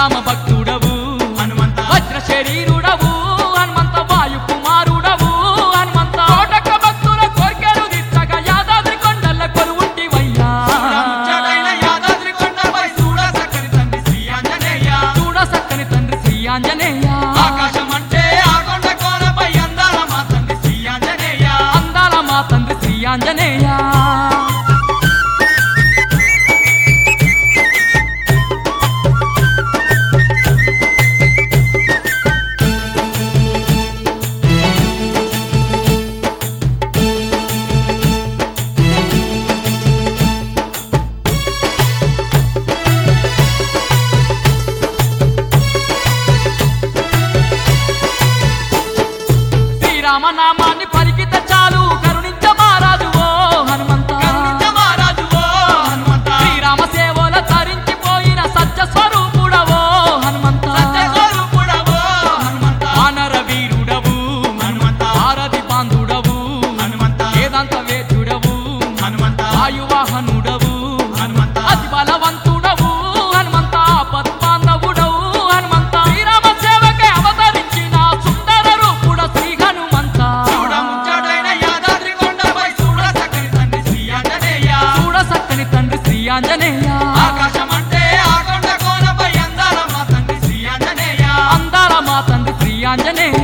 శ్రీరామ భక్తుడవు హనుమంత వజ్ర శరీరుడవు హనుమంత వాయు కుమారుడవు హనుమంత కోటక భక్తుల కోర్కెలు తీర్చగా యాదాద్రి కొండల కొలువుంటివయ్యా ముచ్చటైన యాదాద్రి కొండపై చూడ సక్కని తండ్రి శ్రీ ఆంజనేయ చూడ సక్కని తండ్రి శ్రీ ఆంజనేయ ఆకాశం అంటే ఆ కొండ కోనపై అందాల మా తండ్రి శ్రీ ఆంజనేయ అందాల మా తండ్రి శ్రీ ఆంజనేయ శ్రీరామనామాన్ని పలికిత చాలు కరుణించమారాదు ఓ హనుమంత కరుణించమారాజువో హనుమంత శ్రీరామ సేవల తరించిపోయిన సత్య స్వరూపుడవో హనుమంత సత్యస్వరూపుడవో హనుమంత వానర వీరుడవు హనుమంత ఆరది బాంధుడవు హనుమంత వేదాంత వేద్యుడవు హనుమంత వాయువాహనుడవు హనుమంత అతి బలవంతుడవు హనుమంత పద్మాంధవుడవు హనుమంత శ్రీరామ సేవకే అవతరించిన సుందర రూపుడ శ్రీ హనుమంత చూడ ముచ్చటైన యాదాద్రి కొండపై చూడ సక్కని తండ్రి శ్రీ ఆంజనేయ చూడ సక్కని తండ్రి శ్రీ ఆంజనేయ ఆకాశం అంటే ఆ కొండ కోనపై అందాల మా తండ్రి శ్రీ ఆంజనేయ అందాల మా తండ్రి శ్రీ ఆంజనేయ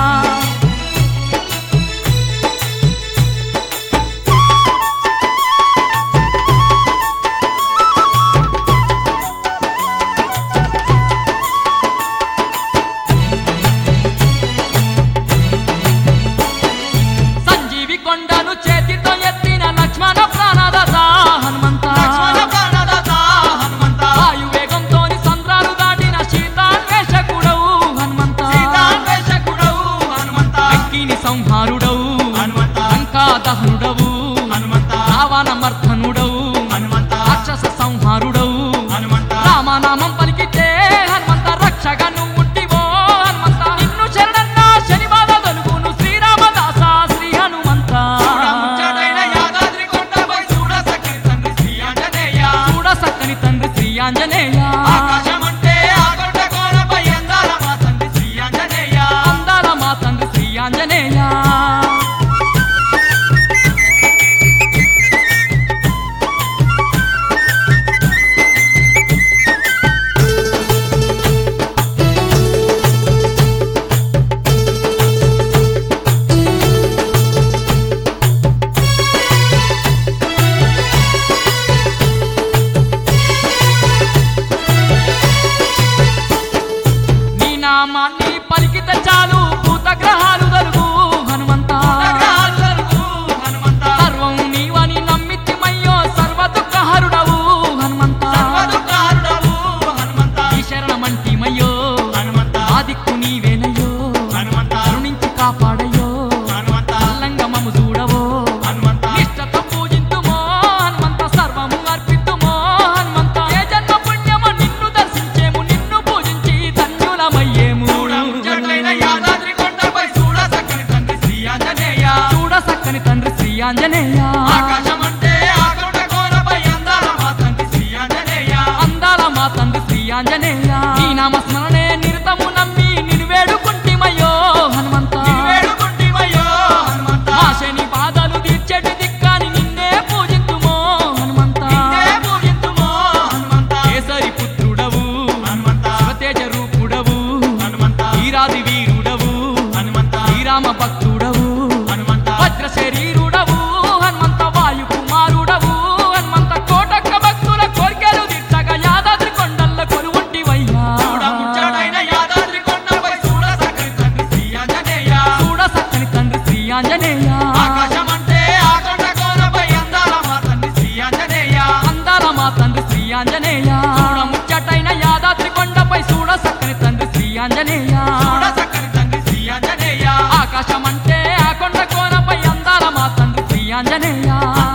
సంజీవి కొండను చేతితో ఎత్తిన లక్ష్మణ ప్రాణదాత హనుమంత లక్ష్మణ ప్రాణదాత హనుమంత వాయువేగంతోని సంద్రాలు దాటిన సీతాన్వేషకుడవు హనుమంత సీతాన్వేషకుడవు హనుమంత అగ్గిని సంహారుడవు హనుమంత లంకా దహనుడవు హనుమంత రావణ మర్ధనుడవు హనుమంత రాక్షస సంహారుడవు హనుమంత రామనామం పలికితే హనుమంత రక్షగా నువ్వు ఉంటివో హనుమంత నిన్ను శరణన్న శనివాద దొలుగును శ్రీరామదాస శ్రీ హనుమంత చూడ ముచ్చటైన యాదాద్రి కొండపై చూడ సక్కని తండ్రి శ్రీ ఆంజనేయ చూడ సక్కని తండ్రి శ్రీ ఆంజనేయ ఆకాశం అంటే ఆ కొండ కోనపై అందాల మా తండ్రి శ్రీ ఆంజనేయ అందాల మా తండ్రి శ్రీ ఆంజనేయ నీ నామాన్ని పలికిత చాలు భూతగ్రహాలు దలుగు హనుమంత అగ్రహారులకు హనుమంత సర్వం నీవని నమ్మితిమయ్యో సర్వ దుఃఖహరుడవు హనుమంత సర్వదుఃఖహరుడవు హనుమంత ఈ శరణమంటిమయ్యో హనుమంత ఆ దిక్కు నీవేనయ్యో హనుమంత కరుణించి కాపాడయ్యో హనుమంత అల్లంగమము చూడవో హనుమంత నిష్టతో పూజింతుమో హనుమంత సర్వము అర్పితుమో హనుమంత ఏ జన్మ పుణ్యము నిన్ను దర్శించేము నిన్ను పూజించి ధన్యులమయ్యేము చూడ ముచ్చటైన యాదాద్రి కొండపై చూడ సక్కని తండ్రి శ్రీ ఆంజనేయ చూడ సక్కని తండ్రి శ్రీ ఆంజనేయ ఆకాశం అంటే ఆ కొండ కోనపై అందాల మా తండ్రి శ్రీ ఆంజనేయ అందాల మా తండ్రి శ్రీ ఆంజనేయ నీ నామ స్మరణే నిరతము నమ్మి నిన్ను వేడుకుంటిమయ్యో హనుమంత వేడుకుంటివయ్యో హనుమంత మా శని బాధలు తీర్చెటి దిక్కాని నిన్నే పూజింతుమో హనుమంత నిన్నే పూజింతుమో హనుమంత కేసరి పుత్రుడవు హనుమంత శివతేజ రూపుడవు హనుమంత వీరాది వీరుడవు హనుమంత శ్రీరామ భక్తుడవు హనుమంత వజ్ర శరీరుడవు హనుమంత వాయు కుమారుడవు హనుమంత కోటక్క భక్తుల కోర్కెలు తీర్చగా యాదాద్రి కొండల్ల కొలువుంటివయ్యా చూడ ముచ్చటైన యాదాద్రి కొండపై చూడ సక్కని తండ్రి శ్రీ ఆంజనేయ చూడ సక్కని తండ్రి శ్రీ ఆంజనేయ ఆకాశం అంటే ఆ కొండ కోనపై అందాల మా తండ్రి శ్రీ ఆంజనేయ అందాల మా తండ్రి శ్రీ ఆంజనేయ చూడ ముచ్చటైన యాదాద్రి కొండపై చూడ సక్కని తండ్రి శ్రీ ఆంజనేయ చూడ సక్కని తండ్రి శ్రీ ఆంజనేయ ఆకాశం అంటే ఆ కొండ కోనపై అందాల మా తండ్రి శ్రీ ఆంజనేయ